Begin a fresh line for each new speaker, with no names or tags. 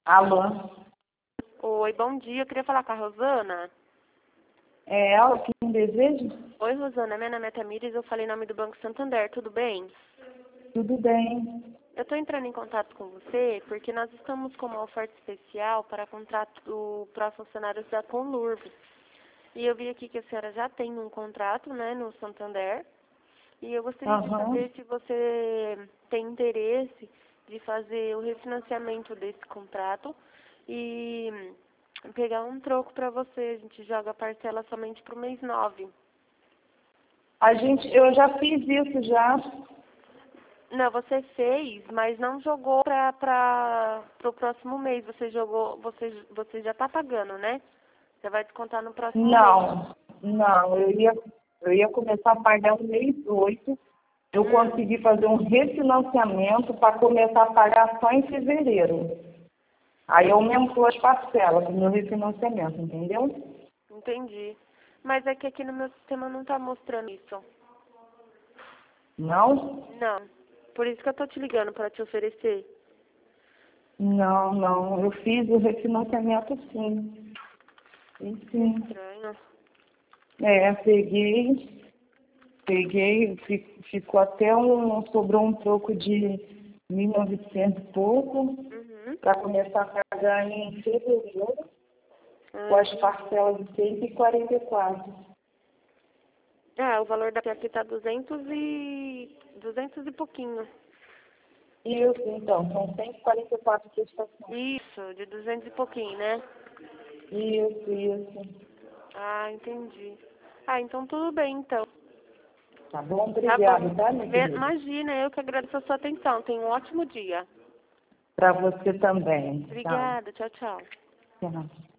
Alô?
Oi, bom dia. Eu queria falar com a Rosana.
É ela quem deseja?
Oi, Rosana. Meu nome é Tamires. Eu falei em nome do Banco Santander. Tudo bem?
Tudo bem.
Eu estou entrando em contato com você porque nós estamos com uma oferta especial para contrato para funcionários da Conlurb. E eu vi aqui que a senhora já tem um contrato, né, no Santander. E eu gostaria de saber se você tem interesse de fazer o refinanciamento desse contrato e pegar um troco para você. A gente joga a parcela somente para o mês 9.
Eu já fiz isso já.
Não, você fez, mas não jogou para o próximo mês. Você jogou, você já está pagando, né? Você vai descontar no próximo mês.
Não, eu ia começar a pagar no mês 8. Eu consegui fazer um refinanciamento para começar a pagar só em fevereiro. Aí aumentou as parcelas do meu refinanciamento, entendeu?
Entendi. Mas é que aqui no meu sistema não está mostrando isso.
Não?
Não. Por isso que eu tô te ligando para te oferecer.
Não. Eu fiz o refinanciamento sim. Sim, sim.
Estranho.
Peguei, ficou sobrou um troco de 1.900 e pouco,
Uhum.
para começar a pagar em fevereiro, com as parcelas de 144.
Ah, o valor da PEP tá 200 e pouquinho.
Isso, então, são 144 prestações.
Isso, de 200 e pouquinho, né?
Isso.
Ah, entendi. Ah, então tudo bem, então.
Tá bom?
Tá
Obrigada,
bom.
tá, minha querida?
Imagina, eu que agradeço a sua atenção. Tenha um ótimo dia.
Para você também. Tchau.
Obrigada, tchau, tchau.
Tchau.